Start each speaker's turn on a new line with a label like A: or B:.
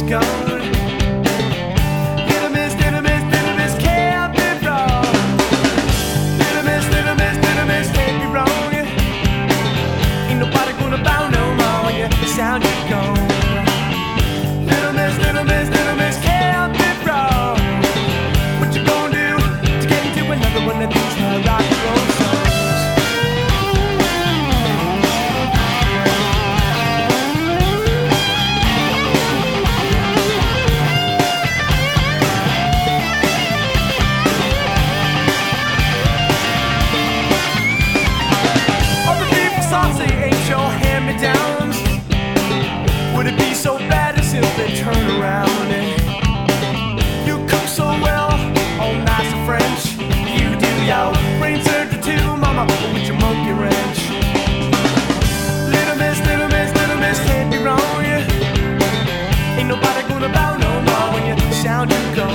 A: gone. Little miss, little miss, little miss, can't be wrong. Little miss, little miss, little miss, can't be wrong. Ain't nobody gonna bow no more. Yeah, the sound you gone. Little miss, little miss, little miss, can't be wrong. What you gonna do to get into another one of these rock and roll songs? Songs they ain't your hand-me-downs. Would it be so bad to simply turn around and you cook so well, all nice and French. You do your brain surgery too, mama, with your monkey wrench. Little miss, little miss, little miss, can't be wrong, yeah. Ain't nobody gonna bow no more when you sound you go.